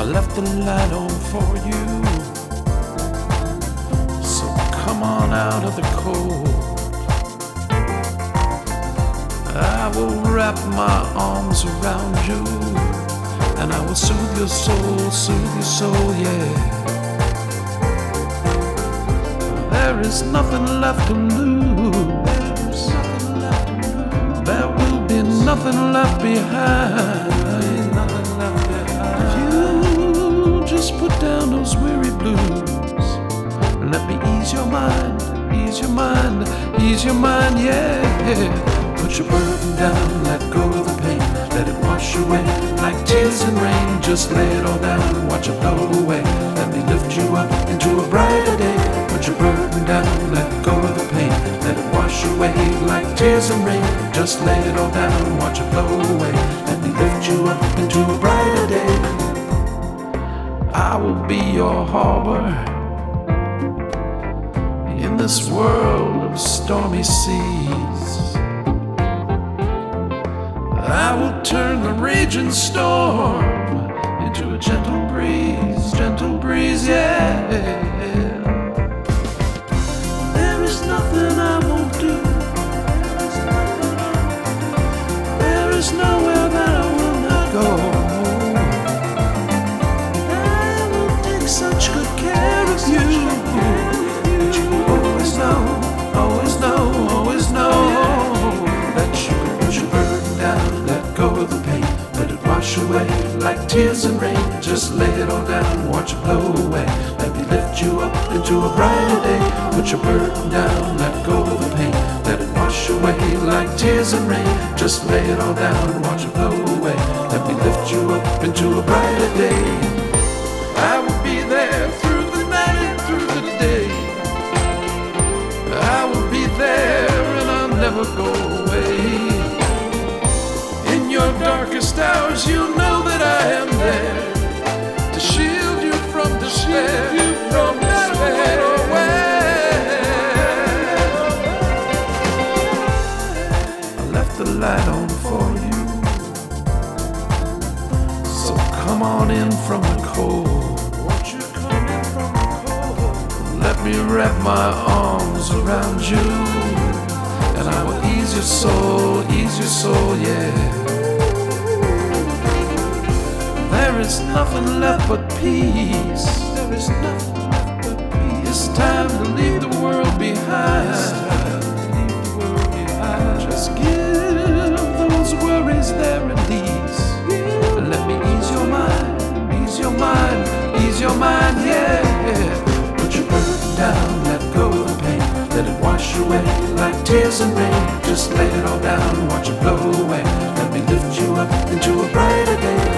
left the light on for you. So come on out of the cold. I will wrap my arms around you, and I will soothe your soul, yeah. There is nothing left to lose. There will be nothing left behind. You just put down those weary blues and let me ease your mind, ease your mind, ease your mind, yeah. Put your burden down, let go of the pain, let it wash away like tears and rain. Just lay it all down and watch it blow away. Let me lift you up into a brighter day. Put your burden down, let go of the pain, let it wash away like tears and rain. Just lay it all down and watch it blow away. Let me lift you up into a brighter day. I will be your harbor in this world of stormy seas. I will turn the raging storm into a gentle breeze, yeah. There is nothing I won't do. There is nowhere that I will not go. I will take such good care of you. But you always know, always know, always know that you can put your burden down, let go of the pain, let it wash away like tears and rain. Just lay it all down, watch it blow away. Let me lift you up into a brighter day. Put your burden down, let go of the pain, let it wash away like tears and rain. Just lay it all down, watch it blow away. Let me lift you up into a brighter day. I will be there through the night and through the day. I will be there and I'll never go away. In your darkest hours, you'll know that I am there to shield you from despair, I left the light on for you, so come on in from the cold. Won't you come in from the cold? Let me wrap my arms around you, and I will ease your soul, yeah. There is nothing left but peace. There is nothing left but peace. It's time to leave the world behind. Just give those worries their release. And let me ease your mind, ease your mind, ease your mind, yeah. Put your burden down, let go of the pain, let it wash away like tears and rain. Just lay it all down, watch it blow away. Let me lift you up into a brighter day.